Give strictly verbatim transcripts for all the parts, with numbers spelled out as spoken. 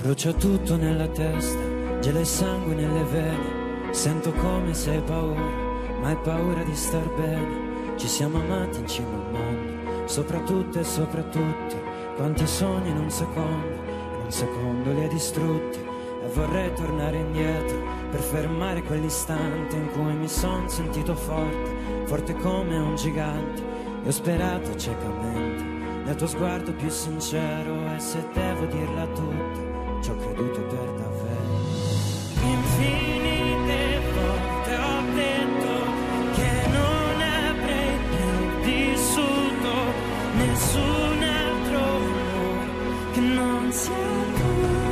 Brucia tutto nella testa, gela il sangue nelle vene. Sento come se hai paura, ma hai paura di star bene. Ci siamo amati in cima al mondo, sopra tutto e sopra tutti. Quanti sogni in un secondo, in un secondo li hai distrutti. E vorrei tornare indietro per fermare quell'istante in cui mi son sentito forte, forte come un gigante. E ho sperato ciecamente nel tuo sguardo più sincero, e se devo dirla tutta, ci ho creduto per davvero. Infinite volte ho detto che non avrei più vissuto nessun altro amore che non sia tu.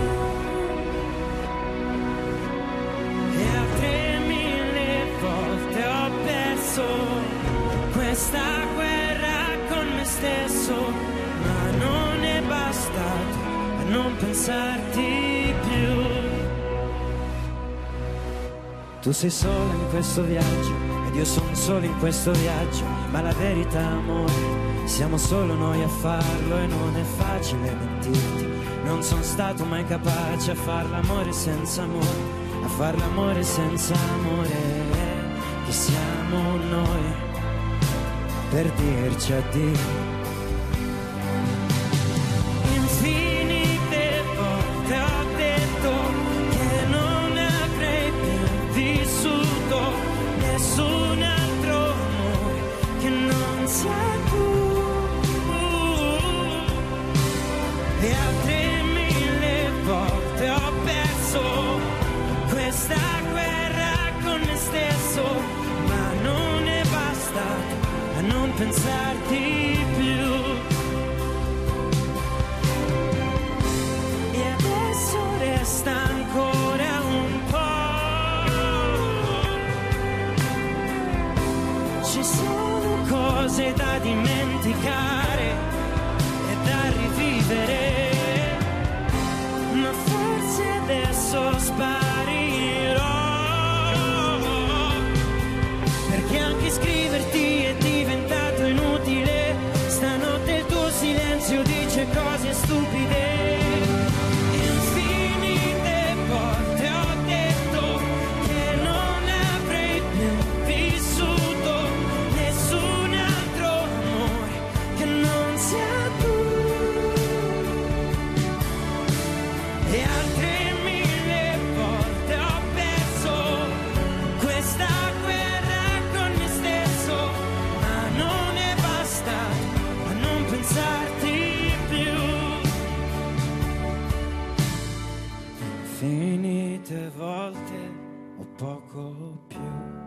E altre mille volte ho perso questa guerra con me stesso, ma non è bastato a non pensarti più. Tu sei solo in questo viaggio ed io sono solo in questo viaggio, ma la verità, amore, siamo solo noi a farlo e non è facile mentirti. Non sono stato mai capace a far l'amore senza amore, a far l'amore senza amore. Chi siamo noi per dirci addio? Infinite volte ho detto che non avrei più vissuto nessun altro amore che non sia tu. E altre mille volte ho perso questa guerra con me stesso, ma non è bastato a non pensarti più. E adesso resta ancora un po'. Ci sono cose da dimenticare e da rivivere, ma forse adesso sparirò, perché anche scriverti è diventato inutile. Stanotte il tuo silenzio dice cose stupide. Infinite volte ho detto che non avrei più vissuto nessun altro amore che non sia tu. E altre mille volte ho perso questa guerra con me stesso, ma non è bastato a non pensarti più. Infinite volte o poco più.